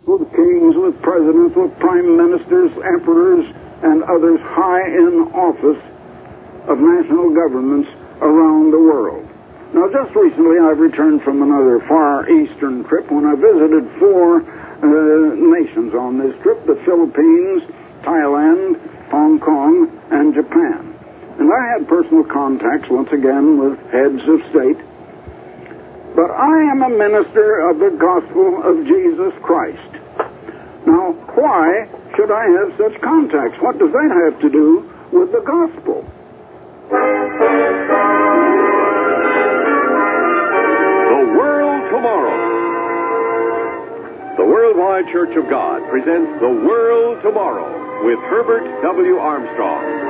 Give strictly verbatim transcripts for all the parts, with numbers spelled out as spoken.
with kings, with presidents, with prime ministers, emperors, and others high in office of national governments around the world. Now, just recently I've returned from another Far Eastern trip when I visited four uh, nations on this trip: the Philippines, Thailand, Hong Kong, and Japan. And I had personal contacts, once again, with heads of state. But I am a minister of the gospel of Jesus Christ. Now, why should I have such contacts? What does that have to do with the gospel? The World Tomorrow. The Worldwide Church of God presents The World Tomorrow with Herbert W. Armstrong.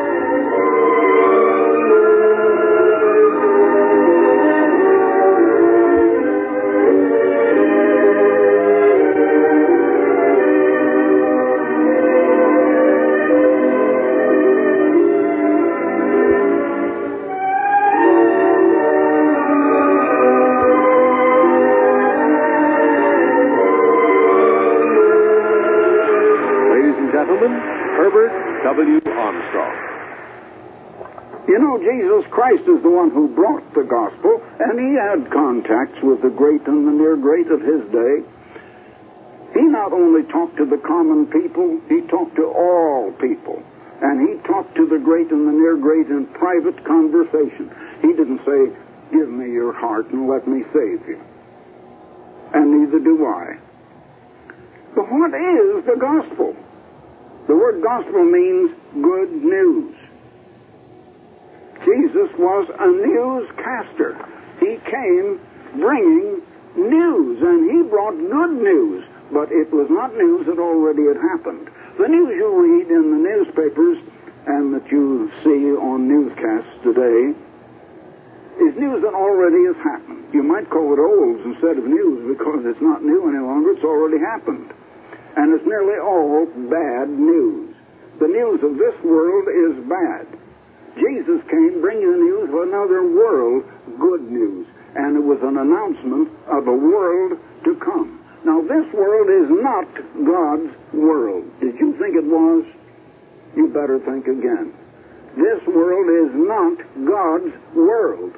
Herbert W. Armstrong. You know, Jesus Christ is the one who brought the gospel, and he had contacts with the great and the near great of his day. He not only talked to the common people, he talked to all people. And he talked to the great and the near great in private conversation. He didn't say, "Give me your heart and let me save you." And neither do I. But what is the gospel? The word gospel means good news. Jesus was a newscaster. He came bringing news, and he brought good news. But it was not news that already had happened. The news you read in the newspapers and that you see on newscasts today is news that already has happened. You might call it old instead of news because it's not new any longer. It's already happened. And it's nearly all bad news. The news of this world is bad. Jesus came bringing the news of another world, good news. And it was an announcement of a world to come. Now, this world is not God's world. Did you think it was? You better think again. This world is not God's world.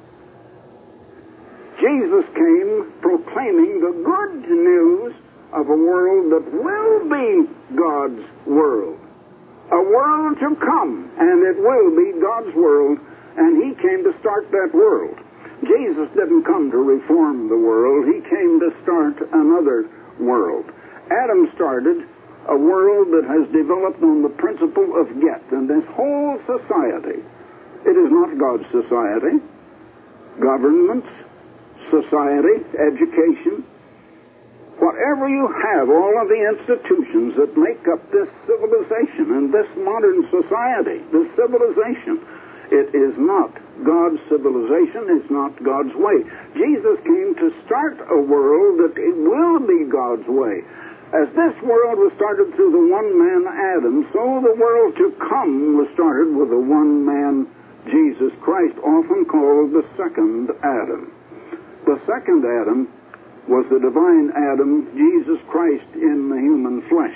Jesus came proclaiming the good news of a world that will be God's world. A world to come, and it will be God's world, and he came to start that world. Jesus didn't come to reform the world. He came to start another world. Adam started a world that has developed on the principle of get, and this whole society, it is not God's society. Governments, society, education, whatever you have, all of the institutions that make up this civilization and this modern society, this civilization, it is not God's civilization. It's not God's way. Jesus came to start a world that it will be God's way. As this world was started through the one man Adam, so the world to come was started with the one man Jesus Christ, often called the second Adam. The second Adam was the divine Adam, Jesus Christ in the human flesh.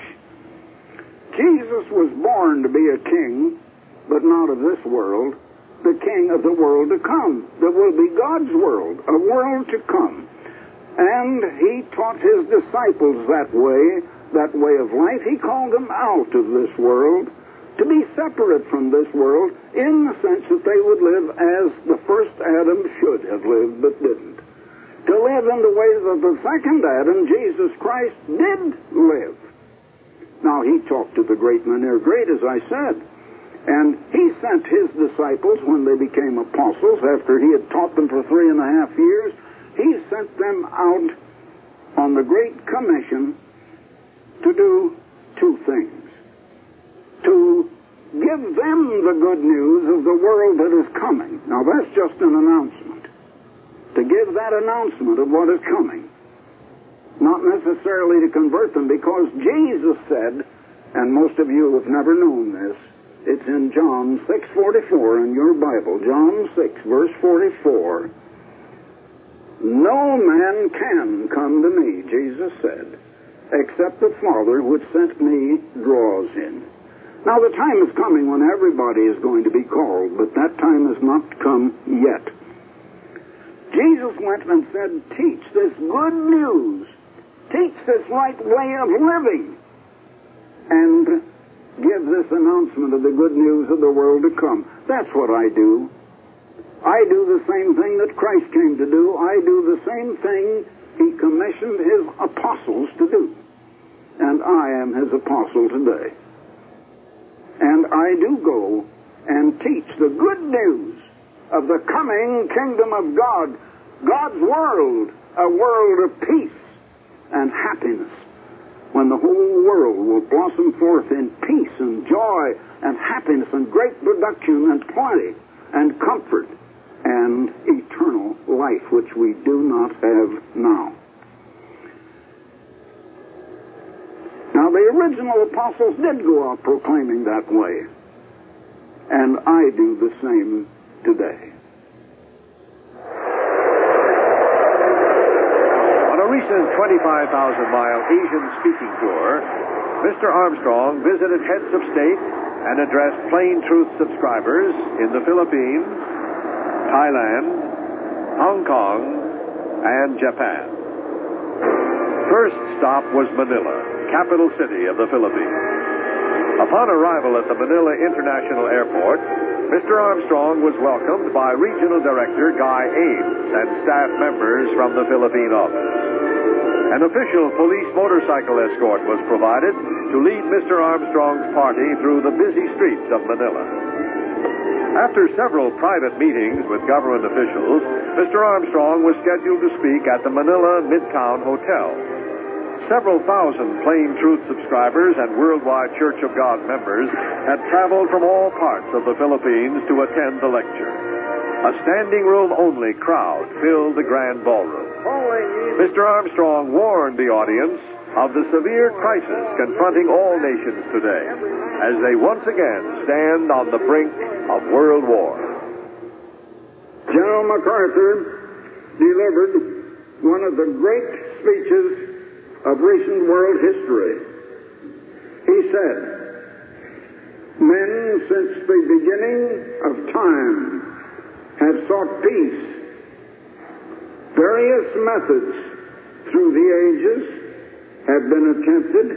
Jesus was born to be a king, but not of this world, the king of the world to come. That will be God's world, a world to come. And he taught his disciples that way, that way of life. He called them out of this world, to be separate from this world, in the sense that they would live as the first Adam should have lived, but didn't. To live in the way that the second Adam, Jesus Christ, did live. Now, he talked to the great and the near great, as I said. And he sent his disciples when they became apostles, after he had taught them for three and a half years, he sent them out on the Great Commission to do two things. To give them the good news of the world that is coming. Now, that's just an announcement. To give that announcement of what is coming. Not necessarily to convert them, because Jesus said, and most of you have never known this, it's in John six forty-four in your Bible. John six, verse forty-four. No man can come to me, Jesus said, except the Father which sent me draws in. Now the time is coming when everybody is going to be called, but that time has not come yet. Jesus went and said, teach this good news, teach this right way of living, and give this announcement of the good news of the world to come. That's what I do. I do the same thing that Christ came to do. I do the same thing he commissioned his apostles to do. And I am his apostle today. And I do go and teach the good news of the coming kingdom of God, God's world, a world of peace and happiness, when the whole world will blossom forth in peace and joy and happiness and great production and plenty and comfort and eternal life, which we do not have now. Now, the original apostles did go out proclaiming that way, and I do the same today. On a recent twenty-five thousand mile Asian speaking tour, Mister Armstrong visited heads of state and addressed Plain Truth subscribers in the Philippines, Thailand, Hong Kong, and Japan. First stop was Manila, capital city of the Philippines. Upon arrival at the Manila International Airport, Mister Armstrong was welcomed by Regional Director Guy Ames and staff members from the Philippine office. An official police motorcycle escort was provided to lead Mister Armstrong's party through the busy streets of Manila. After several private meetings with government officials, Mister Armstrong was scheduled to speak at the Manila Midtown Hotel. Several thousand Plain Truth subscribers and Worldwide Church of God members had traveled from all parts of the Philippines to attend the lecture. A standing room only crowd filled the grand ballroom. Mister Armstrong warned the audience of the severe crisis confronting all nations today as they once again stand on the brink of world war. General MacArthur delivered one of the great speeches of recent world history. He said, men since the beginning of time have sought peace. Various methods through the ages have been attempted.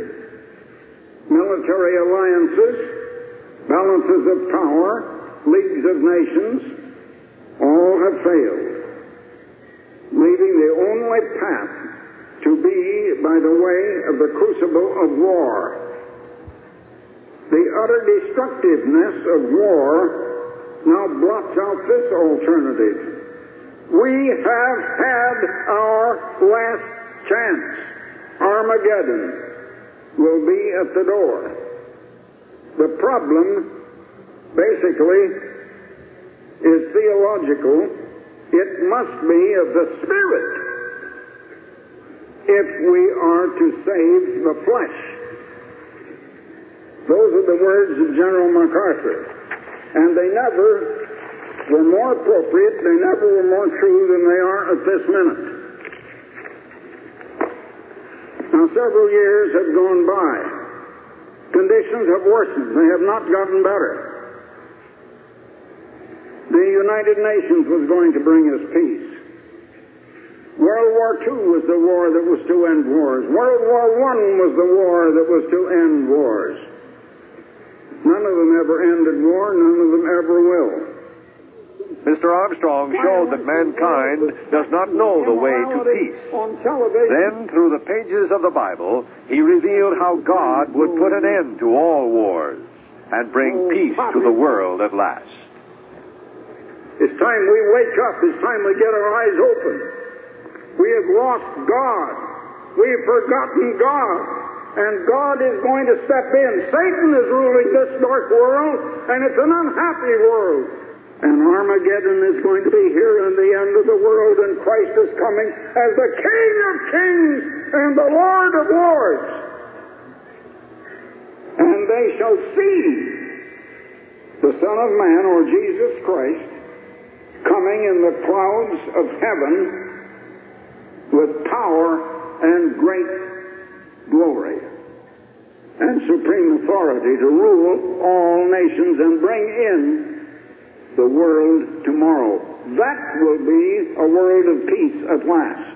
Military alliances, balances of power, leagues of nations, all have failed, leaving the only path to be by the way of the crucible of war. The utter destructiveness of war now blots out this alternative. We have had our last chance. Armageddon will be at the door. The problem, basically, is theological. It must be of the Spirit if we are to save the flesh. Those are the words of General MacArthur. And they never were more appropriate, they never were more true than they are at this minute. Now, several years have gone by. Conditions have worsened. They have not gotten better. The United Nations was going to bring us peace. World War Two was the war that was to end wars. World War One was the war that was to end wars. None of them ever ended war. None of them ever will. Mister Armstrong showed that mankind does not know the way to peace. Then, through the pages of the Bible, he revealed how God would put an end to all wars and bring peace to the world at last. It's time we wake up. It's time we get our eyes open. We have lost God. We've forgotten God. And God is going to step in. Satan is ruling this dark world, and it's an unhappy world. And Armageddon is going to be here in the end of the world, and Christ is coming as the King of kings and the Lord of lords. And they shall see the Son of Man, or Jesus Christ, coming in the clouds of heaven with power and great glory. and supreme authority to rule all nations and bring in the world tomorrow. That will be a world of peace at last.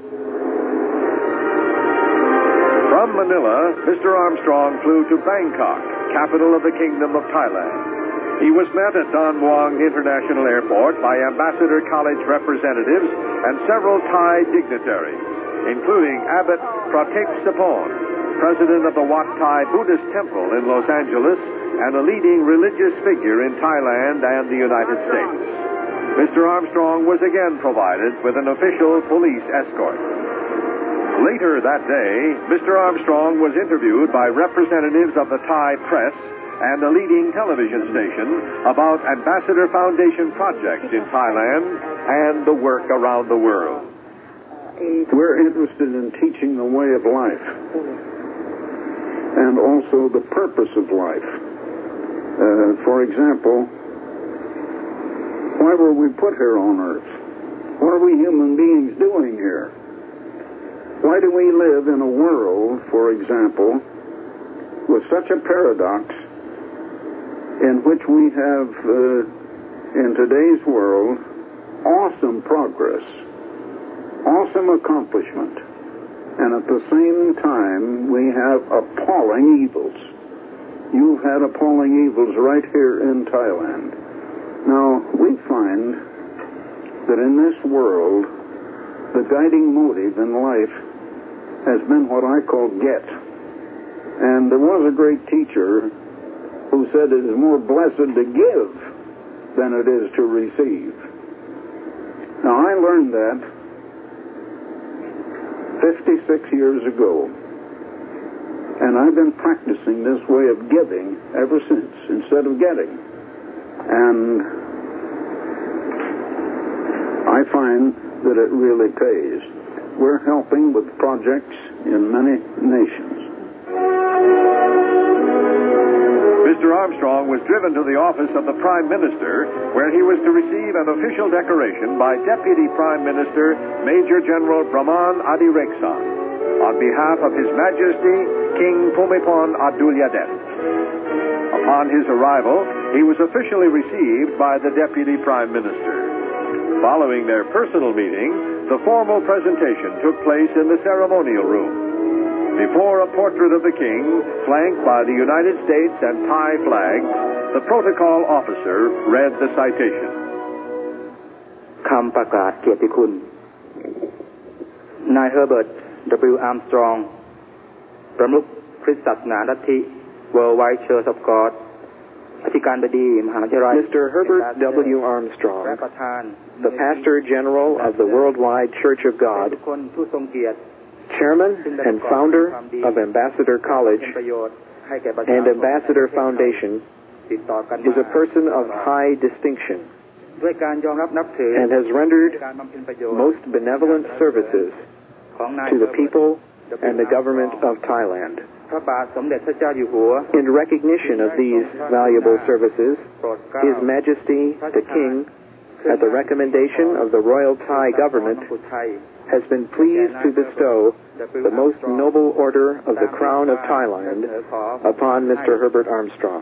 From Manila, Mister Armstrong flew to Bangkok, capital of the Kingdom of Thailand. He was met at Don Muang International Airport by Ambassador College representatives and several Thai dignitaries, including Abbot Pratip Sapon, president of the Wat Thai Buddhist Temple in Los Angeles, and a leading religious figure in Thailand and the United States. Mister Armstrong was again provided with an official police escort. Later that day, Mister Armstrong was interviewed by representatives of the Thai press and a leading television station about Ambassador Foundation projects in Thailand and the work around the world. We're interested in teaching the way of life and also the purpose of life. Uh, for example, why were we put here on earth? What are we human beings doing here? Why do we live in a world, for example, with such a paradox in which we have, uh, in today's world, awesome progress, awesome accomplishment, and at the same time we have appalling evils. You've had appalling evils right here in Thailand. Now, we find that in this world, the guiding motive in life has been what I call get. And there was a great teacher who said it is more blessed to give than it is to receive. Now, I learned that fifty-six years ago, and I've been practicing this way of giving ever since, instead of getting. And I find that it really pays. We're helping with projects in many nations. Mister Armstrong was driven to the office of the Prime Minister, where he was to receive an official decoration by Deputy Prime Minister Major General Brahman Adireksan on behalf of His Majesty King Bhumibol Adulyadej. Upon his arrival, he was officially received by the Deputy Prime Minister. Following their personal meeting, the formal presentation took place in the ceremonial room. Before a portrait of the king, flanked by the United States and Thai flags, the protocol officer read the citation. คำประกาศเกียรติคุณ นาย Herbert W. Armstrong ประมุขคริสตศาสนาลัทธิ Worldwide Church of God อธิการบดีมหาวิทยาลัย Mister Herbert W. Armstrong, the Pastor General of the Worldwide Church of God, ทุกคนผู้ทรงเกียรติ Chairman and founder of Ambassador College and Ambassador Foundation, is a person of high distinction and has rendered most benevolent services to the people and the government of Thailand. In recognition of these valuable services, His Majesty the King, at the recommendation of the Royal Thai government, has been pleased to bestow the most noble order of the Crown of Thailand upon Mister Herbert Armstrong.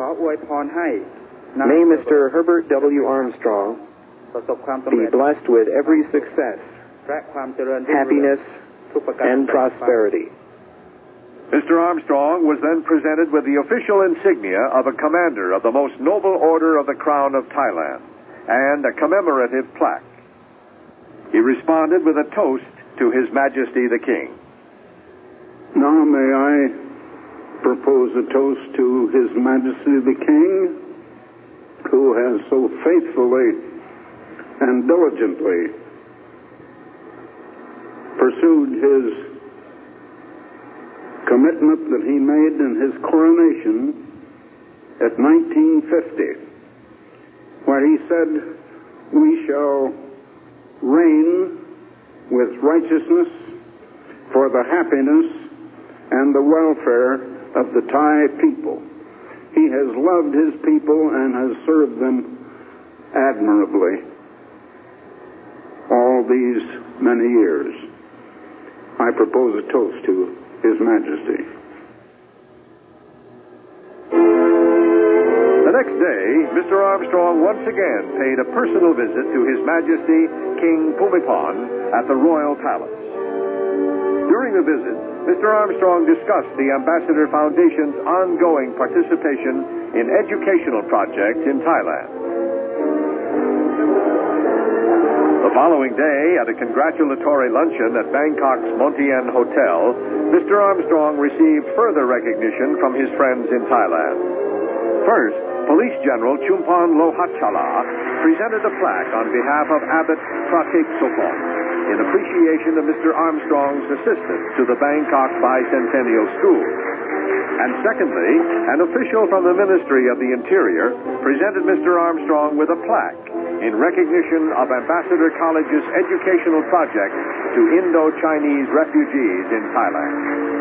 May Mister Herbert W. Armstrong be blessed with every success, happiness, and prosperity. Mister Armstrong was then presented with the official insignia of a commander of the most noble order of the Crown of Thailand and a commemorative plaque. He responded with a toast to His Majesty the King. Now may I propose a toast to His Majesty the King, who has so faithfully and diligently pursued his commitment that he made in his coronation at nineteen fifty, where he said, "We shall reign with righteousness for the happiness and the welfare of the Thai people." He has loved his people and has served them admirably all these many years. I propose a toast to His Majesty. next day, Mister Armstrong once again paid a personal visit to His Majesty King Bhumibol at the Royal Palace. During the visit, Mister Armstrong discussed the Ambassador Foundation's ongoing participation in educational projects in Thailand. The following day, at a congratulatory luncheon at Bangkok's Montien Hotel, Mister Armstrong received further recognition from his friends in Thailand. First, Police General Chumphon Lohachala presented a plaque on behalf of Abbot Prakek Sopon in appreciation of Mister Armstrong's assistance to the Bangkok Bicentennial School. And secondly, an official from the Ministry of the Interior presented Mister Armstrong with a plaque in recognition of Ambassador College's educational project to Indo-Chinese refugees in Thailand.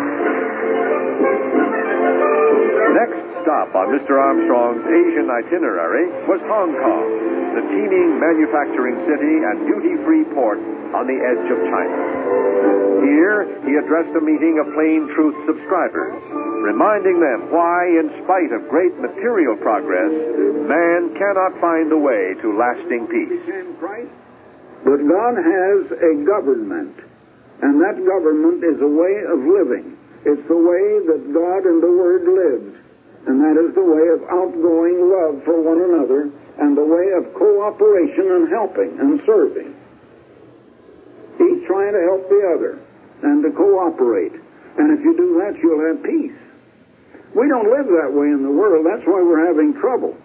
Next stop on Mister Armstrong's Asian itinerary was Hong Kong, the teeming manufacturing city and duty-free port on the edge of China. Here, he addressed a meeting of Plain Truth subscribers, reminding them why, in spite of great material progress, man cannot find the way to lasting peace. But God has a government, and that government is a way of living. It's the way that God and the Word lived, and that is the way of outgoing love for one another and the way of cooperation and helping and serving. Each trying to help the other and to cooperate. And if you do that, you'll have peace. We don't live that way in the world. That's why we're having trouble.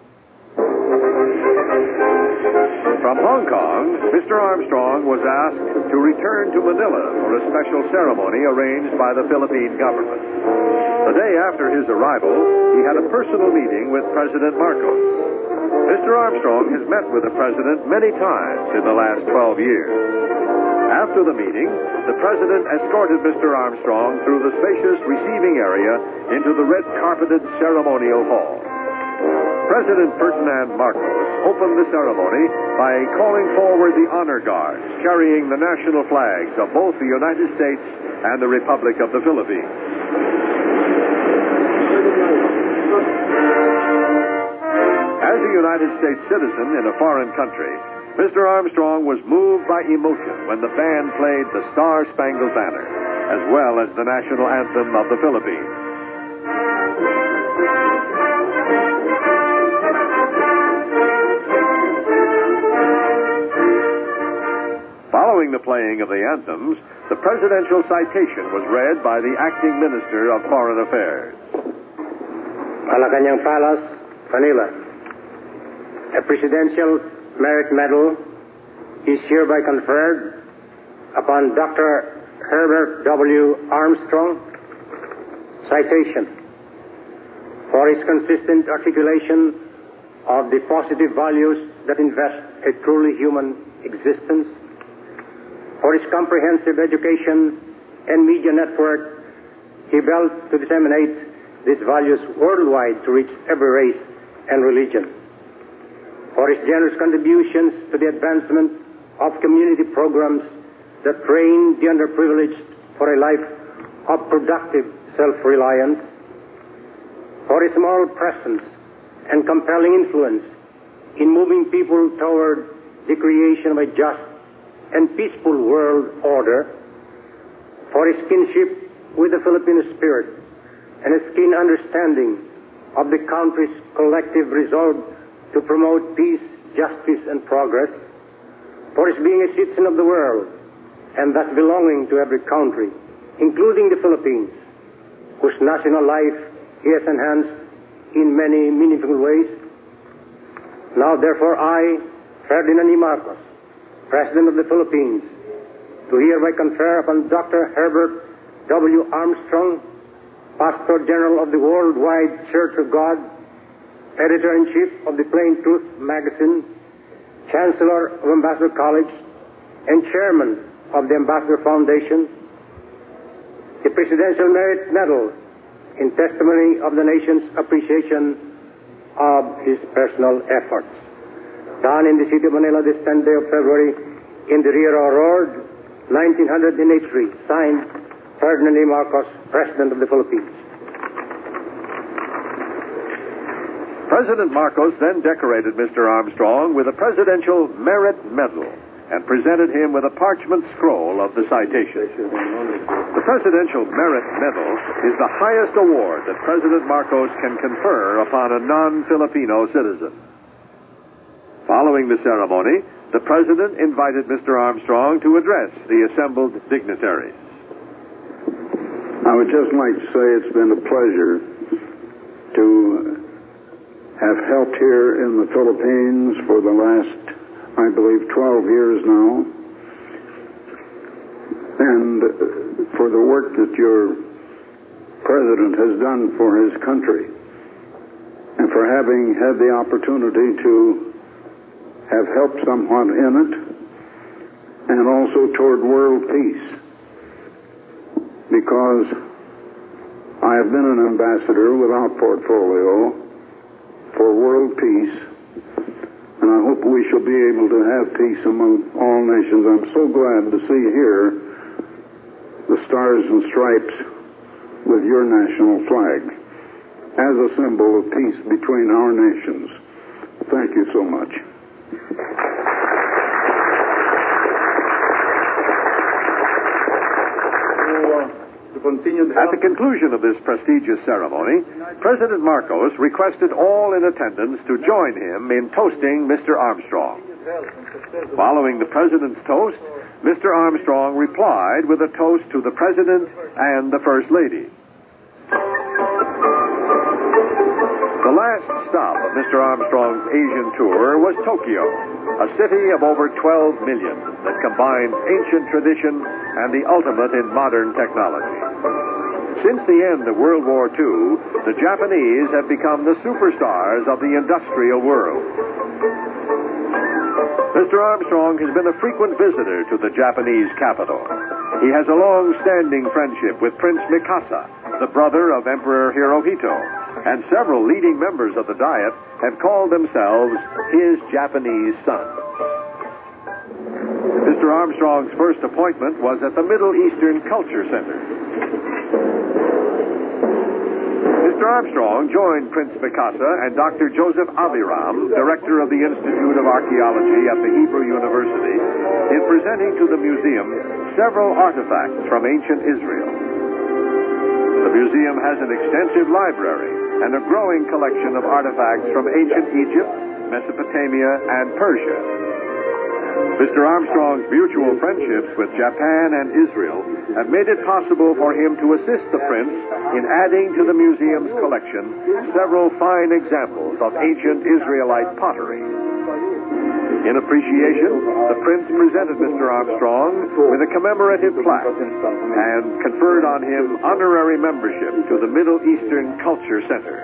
From Hong Kong, Mister Armstrong was asked to return to Manila for a special ceremony arranged by the Philippine government. The day after his arrival, he had a personal meeting with President Marcos. Mister Armstrong has met with the president many times in the last twelve years. After the meeting, the president escorted Mister Armstrong through the spacious receiving area into the red-carpeted ceremonial hall. President Ferdinand Marcos opened the ceremony by calling forward the honor guards carrying the national flags of both the United States and the Republic of the Philippines. As a United States citizen in a foreign country, Mister Armstrong was moved by emotion when the band played the Star-Spangled Banner, as well as the national anthem of the Philippines. Following the playing of the anthems, the presidential citation was read by the acting Minister of Foreign Affairs. Malacanang Palace, Manila. A Presidential Merit Medal is hereby conferred upon Doctor Herbert W. Armstrong, citation, for his consistent articulation of the positive values that invest a truly human existence, for his comprehensive education and media network he built to disseminate these values worldwide to reach every race and religion, for his generous contributions to the advancement of community programs that train the underprivileged for a life of productive self-reliance, for his moral presence and compelling influence in moving people toward the creation of a just and peaceful world order, for his kinship with the Filipino spirit and his keen understanding of the country's collective resolve to promote peace, justice, and progress, for his being a citizen of the world and thus belonging to every country, including the Philippines, whose national life he has enhanced in many meaningful ways. Now, therefore, I, Ferdinand E. Marcos, President of the Philippines, do hereby confer upon Doctor Herbert W. Armstrong, Pastor General of the Worldwide Church of God, Editor-in-Chief of the Plain Truth magazine, Chancellor of Ambassador College, and Chairman of the Ambassador Foundation, the Presidential Merit Medal in testimony of the nation's appreciation of his personal efforts. Done in the city of Manila this tenth day of February in the Riero Road, nineteen eighty-three. Signed, Ferdinand E. Marcos, President of the Philippines. President Marcos then decorated Mister Armstrong with a Presidential Merit Medal and presented him with a parchment scroll of the citation. The Presidential Merit Medal is the highest award that President Marcos can confer upon a non-Filipino citizen. Following the ceremony, the President invited Mister Armstrong to address the assembled dignitaries. I would just like to say it's been a pleasure to have helped here in the Philippines for the last, I believe, twelve years now, and for the work that your President has done for his country, and for having had the opportunity to have helped somewhat in it, and also toward world peace, because I have been an ambassador without portfolio for world peace, and I hope we shall be able to have peace among all nations. I'm so glad to see here the stars and stripes with your national flag as a symbol of peace between our nations. Thank you so much. At the conclusion of this prestigious ceremony, President Marcos requested all in attendance to join him in toasting Mister Armstrong. Following the President's toast, Mister Armstrong replied with a toast to the President and the First Lady. The last stop of Mister Armstrong's Asian tour was Tokyo, a city of over twelve million that combines ancient tradition and the ultimate in modern technology. Since the end of World War Two, the Japanese have become the superstars of the industrial world. Mister Armstrong has been a frequent visitor to the Japanese capital. He has a long-standing friendship with Prince Mikasa, the brother of Emperor Hirohito, and several leading members of the Diet have called themselves his Japanese son. Mister Armstrong's first appointment was at the Middle Eastern Culture Center. Mister Armstrong joined Prince Mikasa and Doctor Joseph Aviram, director of the Institute of Archaeology at the Hebrew University, in presenting to the museum several artifacts from ancient Israel. The museum has an extensive library and a growing collection of artifacts from ancient Egypt, Mesopotamia, and Persia. Mister Armstrong's mutual friendships with Japan and Israel have made it possible for him to assist the Prince in adding to the museum's collection several fine examples of ancient Israelite pottery. In appreciation, the Prince presented Mister Armstrong with a commemorative plaque and conferred on him honorary membership to the Middle Eastern Culture Center.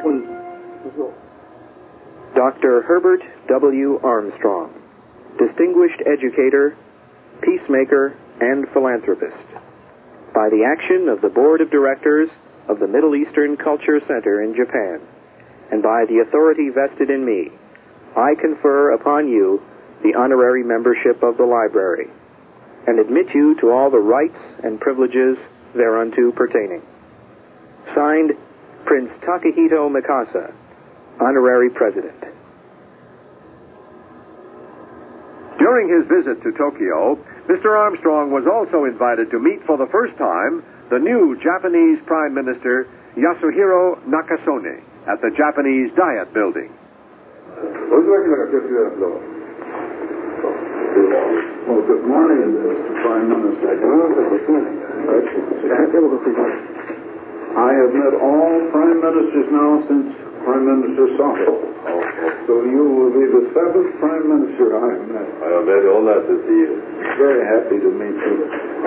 Doctor Herbert W. Armstrong, distinguished educator, peacemaker, and philanthropist. By the action of the Board of Directors of the Middle Eastern Culture Center in Japan, and by the authority vested in me, I confer upon you the honorary membership of the library, and admit you to all the rights and privileges thereunto pertaining. Signed, Prince Takahito Mikasa, Honorary President. During his visit to Tokyo, Mister Armstrong was also invited to meet for the first time the new Japanese Prime Minister Yasuhiro Nakasone at the Japanese Diet Building. Well, good morning, Mister Prime Minister. I have met all Prime Ministers now since Prime Minister Sato. So you will be the seventh Prime Minister I have met. I am very honored to see you. Very happy to meet you.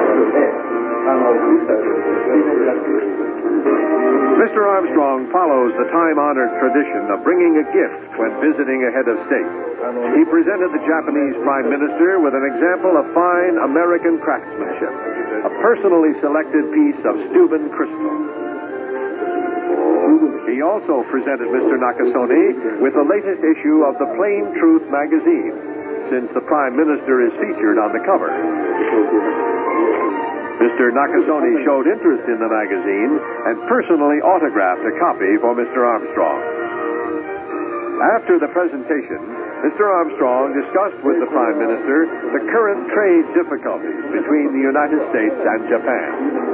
Mister Armstrong follows the time-honored tradition of bringing a gift when visiting a head of state. He presented the Japanese Prime Minister with an example of fine American craftsmanship, a personally selected piece of Steuben crystal. He also presented Mister Nakasone with the latest issue of the Plain Truth magazine, since the Prime Minister is featured on the cover. Mister Nakasone showed interest in the magazine and personally autographed a copy for Mister Armstrong. After the presentation, Mister Armstrong discussed with the Prime Minister the current trade difficulties between the United States and Japan.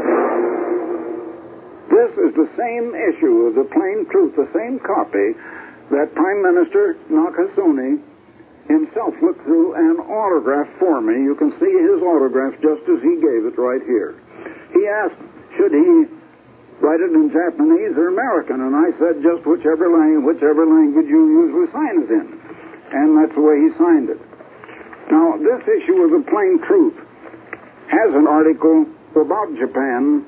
This is the same issue of the plain truth, the same copy that Prime Minister Nakasone himself looked through and autographed for me. You can see his autograph just as he gave it right here. He asked, should he write it in Japanese or American? And I said, just whichever language, whichever language you usually sign it in. And that's the way he signed it. Now, this issue of the plain truth has an article about Japan.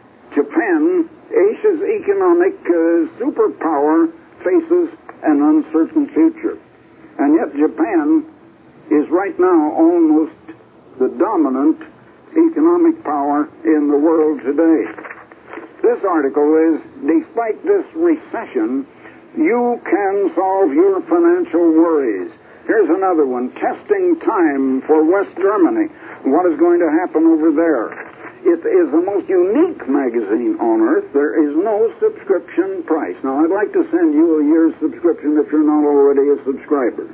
Japan, Asia's economic uh, superpower, faces an uncertain future. And yet Japan is right now almost the dominant economic power in the world today. This article is, despite this recession, you can solve your financial worries. Here's another one, testing time for West Germany. What is going to happen over there? It is the most unique magazine on earth. There is no subscription price. Now, I'd like to send you a year's subscription if you're not already a subscriber.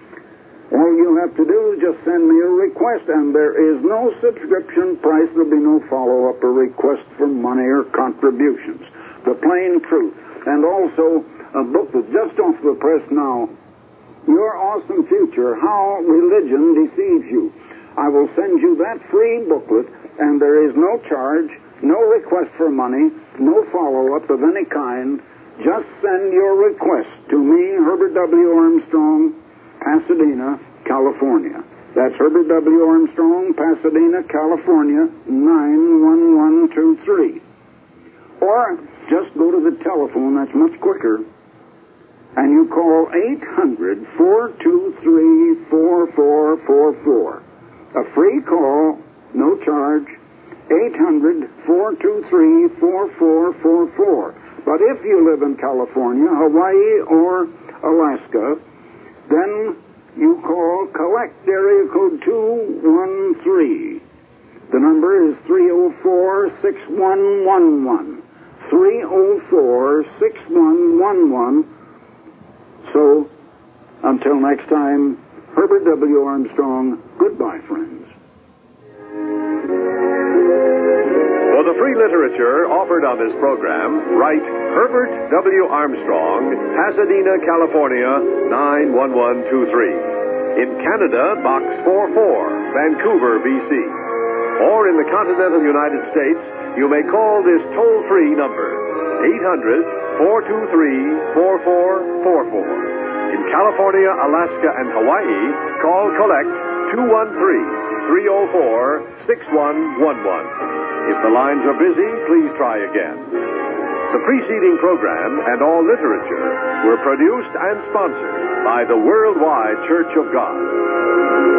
All you have to do is just send me a request, and there is no subscription price. There'll be no follow-up or request for money or contributions. The plain truth. And also a book that's just off the press now, Your Awesome Future, How Religion Deceives You. I will send you that free booklet, and there is no charge, no request for money, no follow-up of any kind. Just send your request to me, Herbert W. Armstrong, Pasadena, California. That's Herbert W. Armstrong, Pasadena, California, nine one one two three. Or just go to the telephone, that's much quicker, and you call eight hundred, four two three, four four four four. A free call, no charge, eight hundred, four two three, four four four four. But if you live in California, Hawaii, or Alaska, then you call collect area code two one three. The number is three oh four, six one one one. three oh four, six one one one. So, until next time, Herbert W. Armstrong, goodbye, friends. For the free literature offered on this program, write Herbert W. Armstrong, Pasadena, California, nine one one two three. In Canada, Box four four, Vancouver, B C. Or in the continental United States, you may call this toll-free number, eight hundred, four two three, four four four four. In California, Alaska, and Hawaii, call collect two one three, three oh four, six one one one. If the lines are busy, please try again. The preceding program and all literature were produced and sponsored by the Worldwide Church of God.